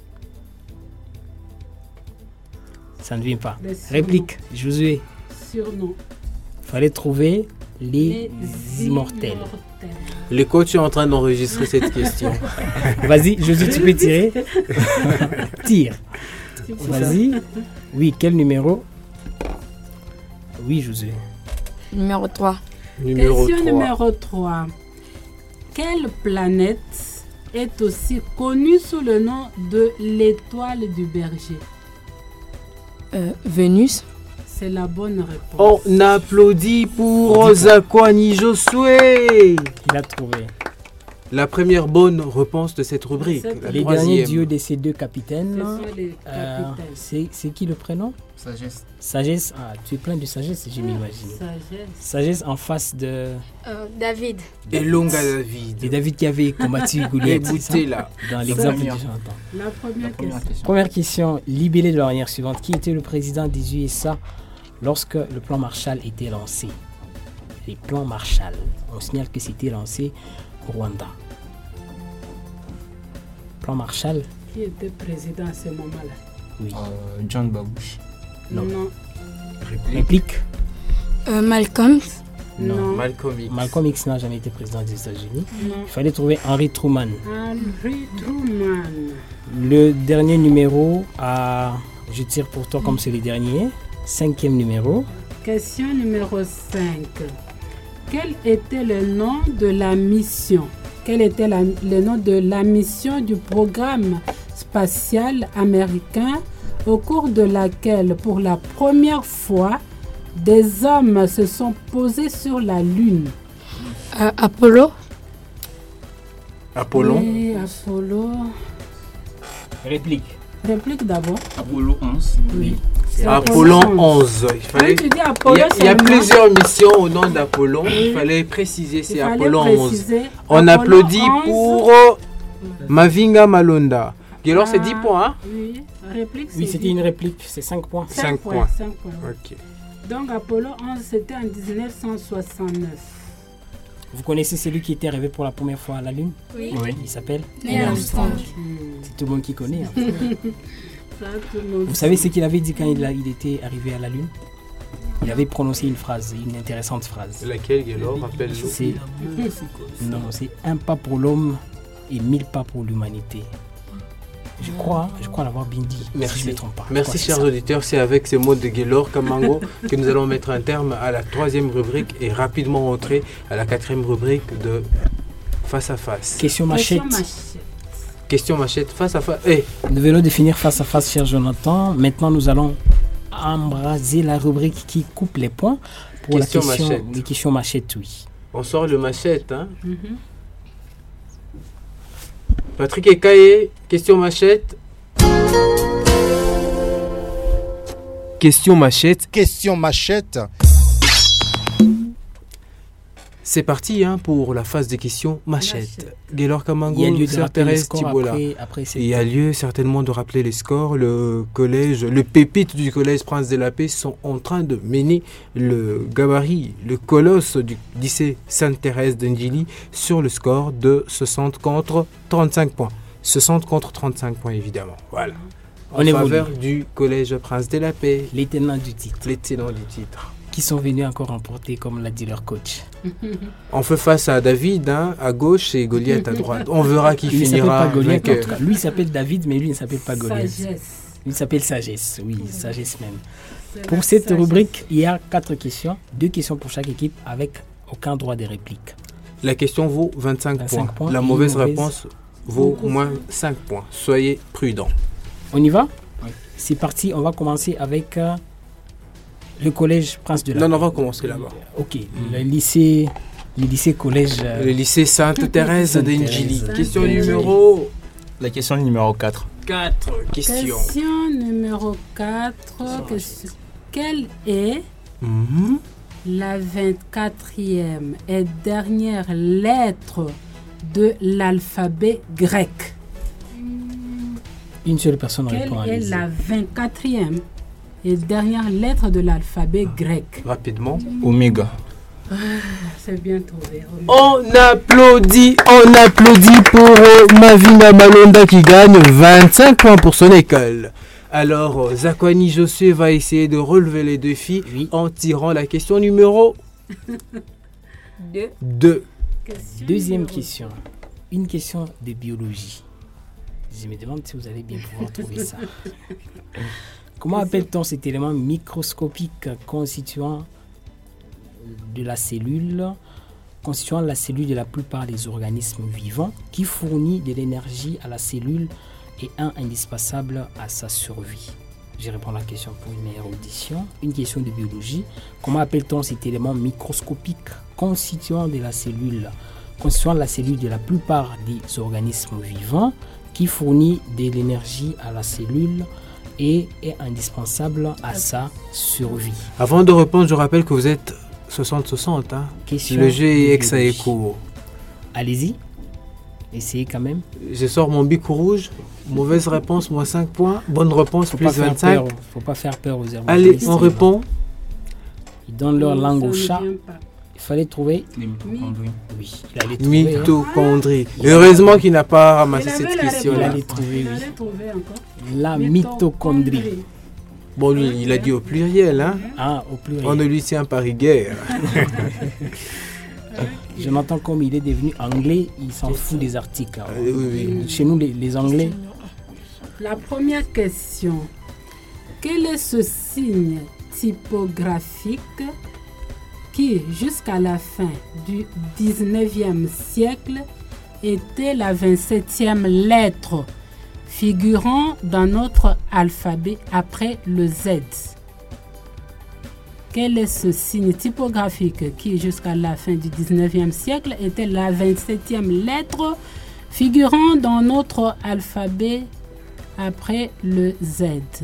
Ça ne vient pas. Les surnoms. Réplique, Josué. Surnom. Fallait trouver les, immortels. Les coachs sont en train d'enregistrer cette question. Vas-y, Josué, tu peux tirer. Tire. Vas-y. Oui, quel numéro? Oui, Josué. Numéro trois. Numéro Question trois. numéro trois. Quelle planète est aussi connue sous le nom de l'étoile du berger? Euh, Vénus. C'est la bonne réponse. On applaudit pour Ozakwani Josué. Il a trouvé. La première bonne réponse de cette rubrique. Cette- La Les troisième. derniers dieux de ces deux capitaines, Ce sont les euh, capitaines. c'est c'est qui le prénom? Sagesse. Sagesse. Ah, tu es plein de sagesse, je m'imagine. Sagesse. Sagesse en face de, Euh, David. Elonga David. de David qui avait combattu Goliath. c'est ça? Écoutez là. Dans l'exemple du première. chantant. La première, La première question. question. Première question, libellé de la manière suivante. Qui était le président des U S A lorsque le plan Marshall était lancé? Les plans Marshall. On signale que c'était lancé au Rwanda. Plan Marshall? Qui était président à ce moment-là? Oui. Euh, John Babouche. Non. Non. Réplique? Euh, Malcolm. Non. Malcolm X. Malcolm X n'a jamais été président des États-Unis. Non. Il fallait trouver Henry Truman. Henry Truman. Le dernier numéro, à, je tire pour toi comme c'est le dernier. Cinquième numéro. Question numéro cinq. Quel était le nom de la mission? Quel était la- le nom de la mission du programme spatial américain au cours de laquelle, pour la première fois, des hommes se sont posés sur la Lune? Euh, Apollo. Apollon. Oui, Apollo. Réplique. Réplique d'abord. Apollo onze. Oui. C'est Apollon onze. Il fallait... Quand tu dis Il y Apollo, a, il y a seulement, plusieurs missions au nom d'Apollon. Il fallait préciser, il c'est fallait Apollon onze. préciser On Apollo applaudit onze. pour euh, Mavinga Malonda. Et alors, c'est Ah, dix points, hein? Oui, réplique. Oui, c'est c'était dix. une réplique. C'est cinq points. Cinq Cinq points. points. cinq points, oui. Ok. Donc Apollo onze, c'était en dix-neuf cent soixante-neuf. Vous connaissez celui qui était arrivé pour la première fois à la Lune? Oui. Il s'appelle Neil Armstrong. C'est tout le monde qui connaît. hein. Ça, tout le monde Vous savez ce qu'il avait dit quand il, a- il était arrivé à la Lune? Il avait prononcé une phrase, une intéressante phrase. Laquelle, Guélor? Rappelle-nous. C'est non, c'est un pas pour l'homme et mille pas pour l'humanité. Je crois, je crois l'avoir bien dit. Si je Merci. ne me trompe pas. Je Merci, crois que chers c'est ça. auditeurs. C'est avec ces mots de Guélor Kamango que nous allons mettre un terme à la troisième rubrique et rapidement entrer à la quatrième rubrique de Face à Face. Question machette. Question machette. Question machette, face à face. Eh, Nous venons de finir face à face, cher Jonathan. Maintenant, nous allons embraser la rubrique qui coupe les points pour Question la question, machette. les questions machette, oui. on sort le machette, hein? Mhm. Patrick Ekaye, question machette. Question machette. Question machette. C'est parti hein, pour la phase des questions machette. Gaylor Kamango, Il y a lieu de Sœur rappeler les Thérèse scores Thibaula. après, après cette- Il y a lieu certainement de rappeler les scores. Le collège, le pépite du collège Prince de la Paix sont en train de mener le gabarit, le colosse du lycée Sainte-Thérèse d'Ndjili sur le score de soixante contre trente-cinq points. soixante contre trente-cinq points évidemment. Voilà. En On évolue. faveur du collège Prince de la Paix. Les tenants du titre. Les tenants du titre. Qui sont venus encore remporter, comme l'a dit leur coach. On fait face à David hein, à gauche et Goliath à droite. On verra qui Il ne s'appelle finira pas Goliath, en vainqueur. tout cas. Lui, il s'appelle David, mais lui, il ne s'appelle pas Goliath. Sagesse. Il s'appelle Sagesse, oui, Sagesse même. C'est Pour la cette sagesse. rubrique, il y a quatre questions. Deux questions pour chaque équipe avec aucun droit de réplique. La question vaut vingt-cinq, vingt-cinq points. points La et mauvaise une mauvaise- réponse vaut Beaucoup. moins cinq points. Soyez prudents. On y va? Oui. C'est parti, on va commencer avec euh, le collège Prince de la Non, Paix. non, on va commencer là-bas. Ok, le lycée, le lycée collège. euh, Le lycée Sainte-Thérèse d'Ndjili. Sainte-Thérèse. Question Sainte-Thérèse. numéro La question numéro quatre. quatre. Question. Question numéro quatre. Question. Quelle est Mhm. la vingt-quatrième et dernière lettre de l'alphabet grec? Une seule personne Quelle répond à est l'idée. la vingt-quatrième et dernière lettre de l'alphabet grec? Rapidement. Oméga. C'est bien trouvé. On applaudit, on applaudit pour euh, Mavinga Malonda qui gagne vingt-cinq points pour son école. Alors, euh, Zakwani Josué va essayer de relever les défis Oui. en tirant la question numéro Deux. deux. Question Deuxième numéro- question. Une question de biologie. Je me demande si vous allez bien pouvoir trouver ça. Comment appelle-t-on cet élément microscopique constituant de la cellule, constituant la cellule de la plupart des organismes vivants, qui fournit de l'énergie à la cellule et un indispensable à sa survie? Je réponds à la question pour une meilleure audition. Une question de biologie. Comment appelle-t-on cet élément microscopique constituant de la cellule, constituant la cellule de la plupart des organismes vivants, qui fournit de l'énergie à la cellule et est indispensable à sa survie. Avant de répondre, je rappelle que vous êtes soixante soixante. Hein. Question Le jeu est ex biologie. aequo. Allez-y, essayez quand même. Je sors mon bic rouge. Mauvaise réponse, moins cinq points. Bonne réponse, Faut plus pas faire vingt-cinq. peur, faut pas faire peur aux herbes. Allez, on répond. Ils donnent leur Non, langue ça au ne chat. vient pas. Il fallait trouver. Les mitochondries. Oui, il allait trouver. hein. Mitochondrie. Heureusement qu'il n'a pas ramassé Il avait cette la question. Il réponse. allait trouver, Il oui. allait trouver encore. La mitochondrie. Bon, lui, il a dit au pluriel. Hein. Ah, au pluriel. On ne lui tient pas rigueur. Jonathan, comme il est devenu anglais, il s'en fout des articles. hein. Euh, oui, oui. Chez nous, les, les Anglais, La première question. Quel est ce signe typographique qui, jusqu'à la fin du dix-neuvième siècle, était la vingt-septième lettre figurant dans notre alphabet après le Z? Quel est ce signe typographique qui, jusqu'à la fin du dix-neuvième siècle, était la vingt-septième lettre figurant dans notre alphabet après le Z?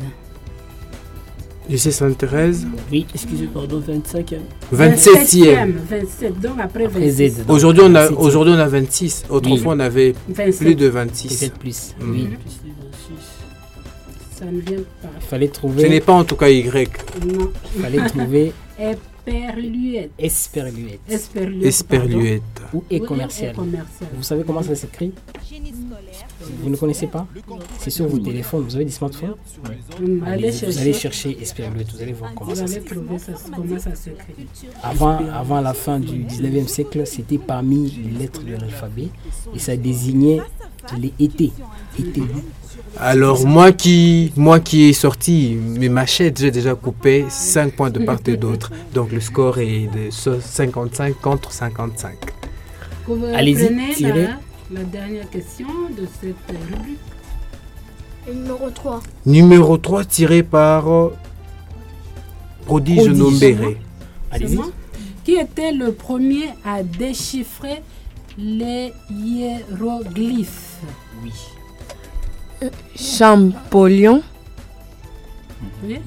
Lycée Sainte-Thérèse. Oui. Excusez, pardon, vingt-cinquième. vingt-septième. vingt-sept, donc après Après vingt-six. Z. Aujourd'hui, on a, vingt-septième. aujourd'hui, on a vingt-six. Autrefois, on avait vingt-sept. plus de vingt-six. Peut-être plus. Mm. Oui. Ça ne vient pas. Il fallait Ce trouver. n'est pas en tout cas Y. Non. Il fallait trouver Éperluette. Esperluette Esperluette. Esperluette. ou Et E commercial. commercial. Vous savez comment ça s'écrit? Vous ne connaissez pas? C'est sur vos téléphones. Vous avez des smartphones? Hum, Allez, Allez vous chercher. allez chercher Esperluette. Vous allez voir comment Vous ça allez s'écrit. trouver ça, comment ça s'écrit. Avant, avant la fin du dix-neuvième siècle, c'était parmi les lettres de l'alphabet et ça désignait les étés. Été. Alors, moi qui, moi qui ai sorti mes machettes, j'ai déjà coupé cinq points de part et d'autre. Donc, le score est de cinquante-cinq contre cinquante-cinq. Vous Allez-y, prenez tirez. la, la dernière question de cette rubrique. Et numéro trois. Numéro trois, tiré par euh, Prodige Prodige. Nombéré. Allez-y. C'est moi. Qui était le premier à déchiffrer les hiéroglyphes? Oui. Champollion. Oui.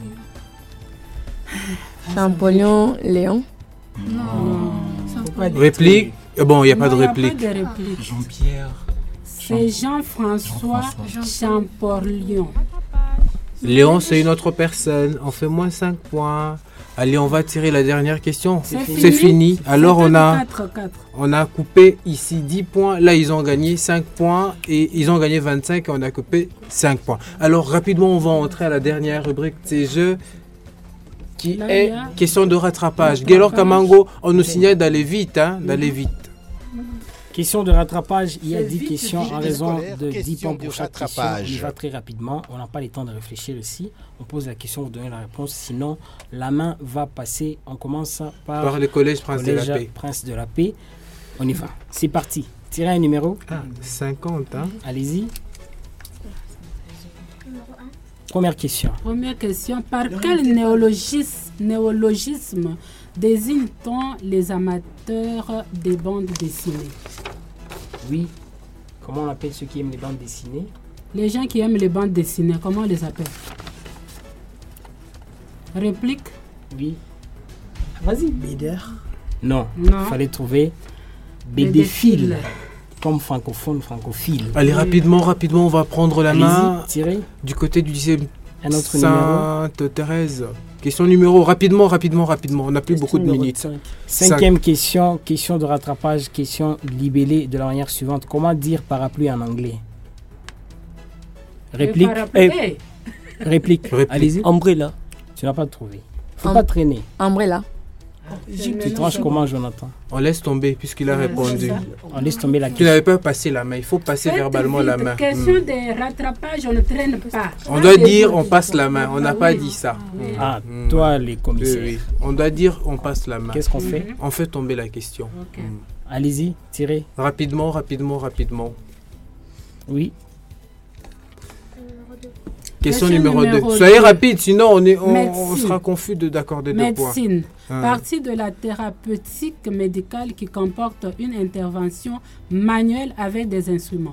Champollion Léon. Réplique. Euh, Bon, il n'y a pas de Non, il y a réplique. pas de réplique. Jean-Pierre. C'est Jean-François Champollion. Léon, c'est une autre personne. On fait moins cinq points. Allez, on va tirer la dernière question. C'est C'est fini. fini. Alors, on a, quatre quatre. on a coupé ici dix points. Là, ils ont gagné cinq points. Et ils ont gagné vingt-cinq et on a coupé cinq points. Alors, rapidement, on va entrer à la dernière rubrique de ces jeux qui Là, est il y a- question de rattrapage. Rattrapage. Gaylor Kamango, on nous signale d'aller vite, hein, d'aller vite. Question de rattrapage, il y a C'est dix vite, questions vite. en raison Scolaire, de dix question points pour de chaque question. On rattrapage. y va très rapidement, on n'a pas le temps de réfléchir ici. On pose la question, vous donnez la réponse, sinon la main va passer. On commence par, Par le collège Prince de la Collège Paix. Prince de la Paix. On y va. C'est parti. Tirez un numéro. Ah, cinquante, hein. Allez-y. Première question. Première question. Par quel néologisme, néologisme désigne-t-on les amateurs des bandes dessinées? Oui. Comment on appelle ceux qui aiment les bandes dessinées? Les gens qui aiment les bandes dessinées, comment on les appelle? Réplique? Oui. Vas-y. Béder. Non. Non. Il fallait trouver Bédéphile. bédéphile. Comme francophone, francophile. Allez, rapidement, rapidement, on va prendre la Allez-y, main tirez. du côté du lycée Un autre numéro. Sainte-Thérèse. Question numéro, rapidement, rapidement, rapidement. On n'a plus beaucoup de Numéro minutes. cinq. Cinquième question, question de rattrapage, question libellée de la manière suivante. Comment dire parapluie en anglais? Réplique. Le parapluie. Eh, Hey, réplique. Réplique. Allez-y. Umbrella. Tu n'as pas trouvé. Faut Om- pas traîner. Umbrella. c'est Tu le tranches nom. comment, Jonathan? On laisse tomber puisqu'il a Ouais, répondu. c'est ça. On laisse tomber la Tu question. n'avais pas passé la main. Il faut passer Faites verbalement vite. la main. Question Hmm. de rattrapage, on ne traîne pas. On Ça, doit c'est dire vous on qui passe faut. la main. On n'a Ah pas oui. dit ça. Oui. Ah, Hmm. toi, les Oui, commissaires. oui. On doit dire on passe la main. Qu'est-ce qu'on fait? Mhm. On fait tomber la question. Ok. Hmm. Allez-y, tirez. Rapidement, rapidement, rapidement. Oui. Question, Question numéro deux. Soyez rapide, sinon on, est, on, on sera confus de d'accorder deux points. Médecine. Hum. Partie de la thérapeutique médicale qui comporte une intervention manuelle avec des instruments.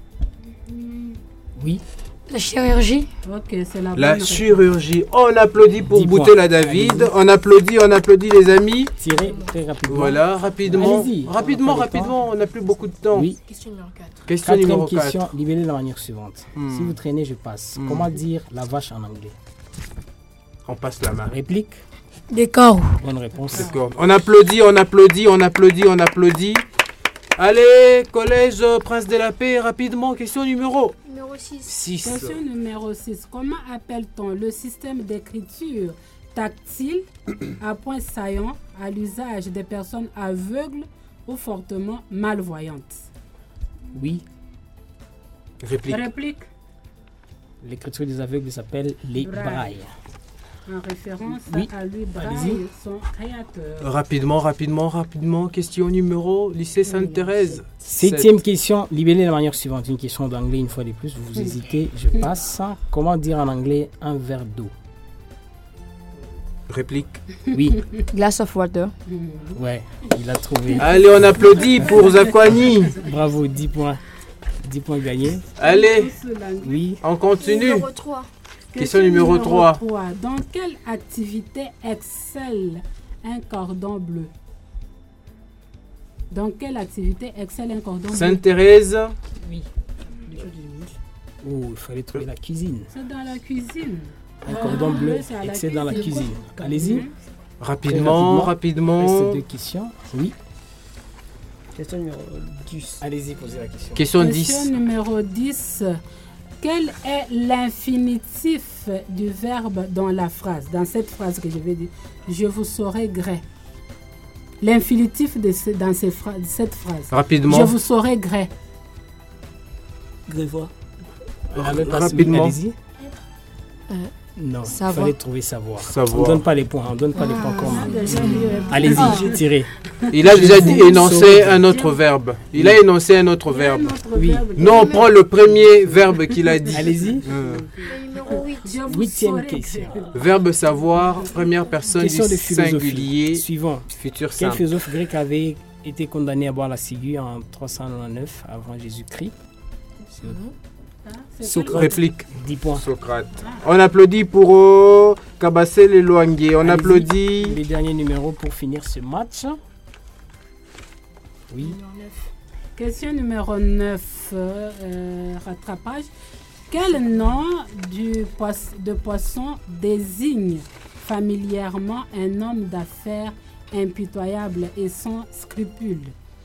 Oui. La chirurgie. Ok, c'est la, la bonne chirurgie. On applaudit pour Boutella David. On applaudit, on applaudit les amis. Tirez très rapidement. Voilà, rapidement. Rapidement, rapidement, on n'a plus beaucoup de temps. Oui. Question numéro quatre. Question numéro quatre. Question libellée de la manière suivante. Hmm. Si vous traînez, je passe. Hmm. Comment dire la vache en anglais? On passe la main. Réplique. Des cordes. Bonne réponse. Des cordes. On applaudit, on applaudit, on applaudit, on applaudit. Allez, collège Prince de la Paix, rapidement. Question numéro Numéro six. six. Question numéro six. Comment appelle-t-on le système d'écriture tactile à point saillant à l'usage des personnes aveugles ou fortement malvoyantes? Oui. Réplique. Réplique. L'écriture des aveugles s'appelle les brailles. brailles. En référence oui. à Louis Braille, son créateur. Rapidement, rapidement, rapidement. Question numéro lycée Sainte-Thérèse. Septième Sept. Question, libellée de la manière suivante. Une question d'anglais une fois de plus. Vous vous hésitez, je passe. Comment dire en anglais un verre d'eau? Réplique. Oui. Glass of water. Ouais, il a trouvé. Allez, on applaudit pour Zakwani. Bravo, dix points. dix points gagnés. Allez. Oui. On continue. Numéro trois. Question, Question numéro, numéro trois. trois. Dans quelle activité excelle un cordon bleu? Dans quelle activité excelle un cordon bleu? Sainte-Thérèse. Oui. Oh, il fallait trouver la cuisine. C'est dans la cuisine. Un cordon bleu excelle dans la cuisine. Allez-y. Mmh. Rapidement, rapidement. Reste deux questions. Oui. Question numéro dix. Allez-y, posez la question. Question dix. dix. numéro dix. Quel est l'infinitif du verbe dans la phrase? Dans cette phrase que je vais dire, je vous saurai gré. L'infinitif de ce, dans ces phra cette phrase. Rapidement. Je vous saurai gré. Grévois. Rapidement. Allez-y. Euh, non, savoir. Il fallait trouver savoir. savoir. On ne donne pas les points. On donne pas ah, les points comme. Allez-y, tirez. Il a déjà dit, énoncé un autre verbe. Il a énoncé un autre verbe. Oui. Non, on prend le premier verbe qu'il a dit. Allez-y. Euh. Huitième question. Verbe savoir, première personne question du de singulier. Suivant. Futur Quel simple. philosophe grec avait été condamné à boire la ciguë en trois cent quatre-vingt-neuf avant Jésus-Christ? Socrate. Réplique. dix points. Socrate. On applaudit pour euh, Kabassé les Loanguier. On applaudit. Les derniers numéros pour finir ce match. Oui. Question numéro neuf. Euh, rattrapage. Quel nom du poisson, de poisson désigne familièrement un homme d'affaires impitoyable et sans scrupules?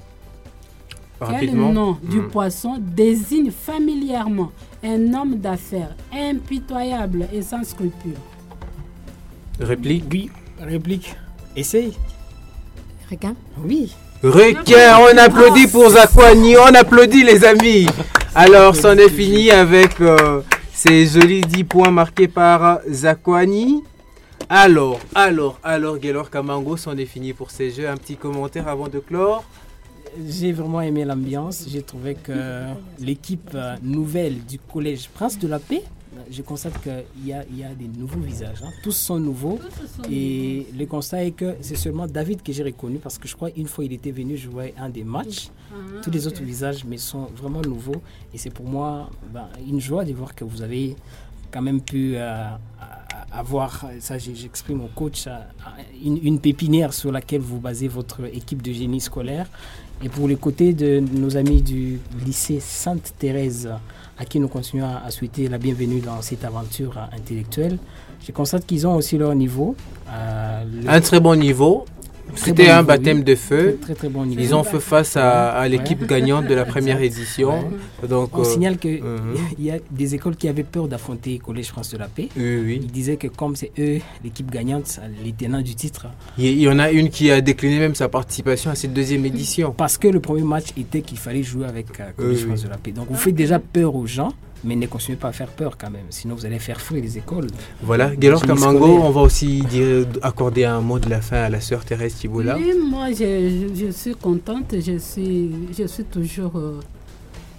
Rapidement. Quel nom mmh. du poisson désigne familièrement un homme d'affaires impitoyable et sans scrupules? Réplique. Oui, réplique. Essaye. Requin. Oui. Requin, on applaudit pour Zakwani, on applaudit les amis. Alors, c'en est fini avec euh, ces jolis dix points marqués par Zakwani. Alors, alors, alors, Gaylor Kamango, c'en est fini pour ces jeux. Un petit commentaire avant de clore. J'ai vraiment aimé l'ambiance. J'ai trouvé que l'équipe euh, nouvelle du collège Prince de la Paix, je constate qu'il y a, il y a des nouveaux visages. Hein. Tous sont nouveaux. Tous sont et nouveaux. Le constat est que c'est seulement David que j'ai reconnu parce que je crois une fois il était venu jouer un des matchs. Ah, Tous les okay. autres visages mais sont vraiment nouveaux. Et c'est pour moi ben, une joie de voir que vous avez quand même pu euh, avoir, ça j'exprime au coach, une, une pépinière sur laquelle vous basez votre équipe de génie scolaire. Et pour les côtés de nos amis du lycée Sainte-Thérèse, à qui nous continuons à, à souhaiter la bienvenue dans cette aventure intellectuelle, je constate qu'ils ont aussi leur niveau. Euh, le... Un très bon niveau. C'était bon un niveau, baptême oui. de feu. Très, très, très bon niveau. Ils ont fait face à, à l'équipe ouais. gagnante de la première édition. Ouais. Donc, on euh, signale qu'il uh-huh. y a des écoles qui avaient peur d'affronter le Collège France de la Paix. Oui, oui. Ils disaient que comme c'est eux, l'équipe gagnante, les tenants du titre. Il y en a une qui a décliné même sa participation à cette deuxième édition. Parce que le premier match était qu'il fallait jouer avec le euh, Collège oui, France oui. de la Paix. Donc vous faites déjà peur aux gens. Mais ne continuez pas à faire peur quand même, sinon vous allez faire fuir les écoles. Voilà, Gaylor Kamango, on va aussi dire, accorder un mot de la fin à la sœur Thérèse Tiboula. Oui, moi je, je, je suis contente, je suis, je suis toujours euh,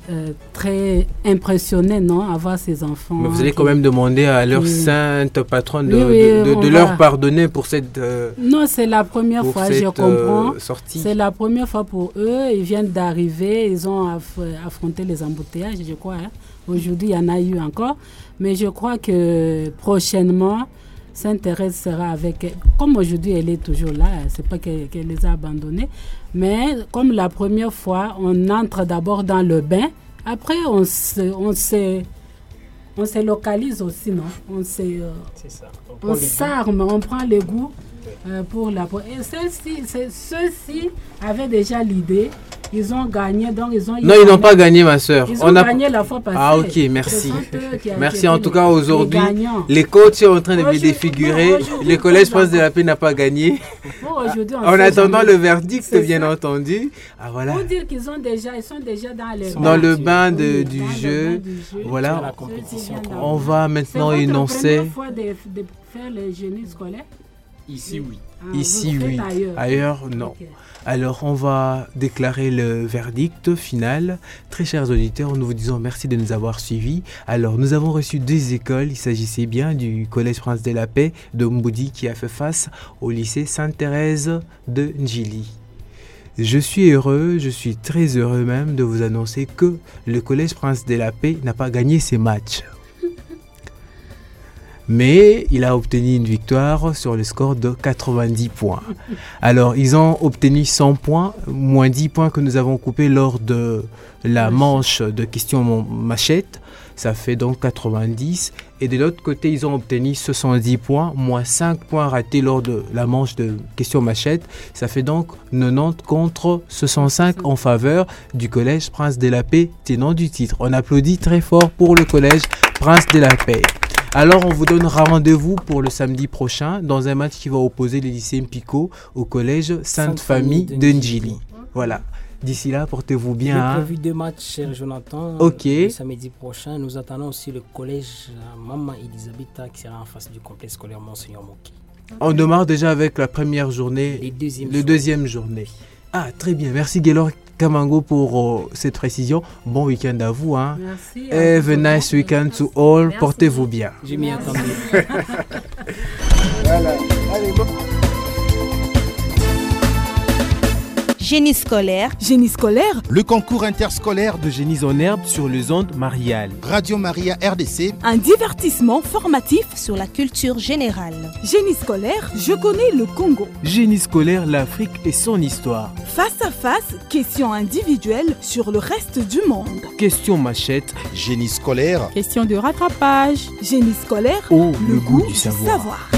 euh, très impressionnés, non, à voir ces enfants. Mais vous allez qui, quand même demander à leur qui... sainte patronne de, oui, oui, de, de, de leur va... pardonner pour cette euh, Non, c'est la première pour fois, cette, je comprends. Euh, sortie. C'est la première fois pour eux. Ils viennent d'arriver, ils ont aff affronté les embouteillages, je crois. Hein. Aujourd'hui, il y en a eu encore. Mais je crois que prochainement, Sainte-Thérèse sera avec... Comme aujourd'hui, elle est toujours là. C'est pas qu'elle qu'elle les a abandonnés. Mais comme la première fois, on entre d'abord dans le bain. Après, on se, on se, on se localise aussi, non? On se, euh, on, on s'arme, on prend le goût euh, pour la... Et ceux-ci, ceux-ci avaient déjà l'idée. Ils ont gagné, donc ils ont... Non, ils n'ont pas gagné, ma soeur. Ils on ont a gagné la fois passée. Ah, ok, merci. Merci. En tout cas, aujourd'hui, les, les coachs sont en train de me défigurer. Le collège Prince de la Paix n'a pas gagné. Bon, on en attendant jamais. le verdict, bien ça. entendu. Ah, voilà. Pour dire qu'ils ont déjà, ils sont déjà dans, les dans le bain de, oui, du, dans jeu. Le bain du jeu. Voilà. La compétition. On va maintenant énoncer. C'est votre première fois de, de faire le génie scolaire? Ici, oui. Ah, Ici, oui. Ailleurs, ailleurs non. Okay. Alors, on va déclarer le verdict final. Très chers auditeurs, nous vous disons merci de nous avoir suivis. Alors, nous avons reçu deux écoles. Il s'agissait bien du Collège Prince de la Paix de Mboudi qui a fait face au lycée Sainte-Thérèse de Ndjili. Je suis heureux, je suis très heureux même de vous annoncer que le Collège Prince de la Paix n'a pas gagné ses matchs. Mais il a obtenu une victoire sur le score de quatre-vingt-dix points. Alors, ils ont obtenu cent points, moins dix points que nous avons coupés lors de la manche de questions machette. Ça fait donc quatre-vingt-dix. Et de l'autre côté, ils ont obtenu soixante-dix points, moins cinq points ratés lors de la manche de questions machette. Ça fait donc quatre-vingt-dix contre soixante-cinq en faveur du Collège Prince de la Paix, tenant du titre. On applaudit très fort pour le Collège Prince de la Paix. Alors, on vous donne rendez-vous pour le samedi prochain dans un match qui va opposer les lycées Mpiko au collège Sainte-Famille de Ndjili. Voilà. D'ici là, portez-vous bien. J'ai hein. prévu deux matchs, cher Jonathan. Ok. Le samedi prochain, nous attendons aussi le collège Maman Elisabetta qui sera en face du complexe scolaire Monseigneur Moki. On démarre déjà avec la première journée, Les deuxième le journée. deuxième journée. Ah, très bien. Merci Gaylor Kamango pour euh, cette précision. Bon week-end à vous. Hein. Merci. Have a nice weekend to all. Merci. Portez-vous bien. J'ai m'y attendais. Voilà. Allez, bon. Génie scolaire. Génie scolaire. Le concours interscolaire de Génies en herbe sur les ondes Marial. Radio Maria R D C. Un divertissement formatif sur la culture générale. Génie scolaire, je connais le Congo. Génie scolaire, l'Afrique et son histoire. Face à face, questions individuelles sur le reste du monde. Question machette. Génie scolaire. Question de rattrapage. Génie scolaire. Oh, le, le goût, goût du savoir. savoir.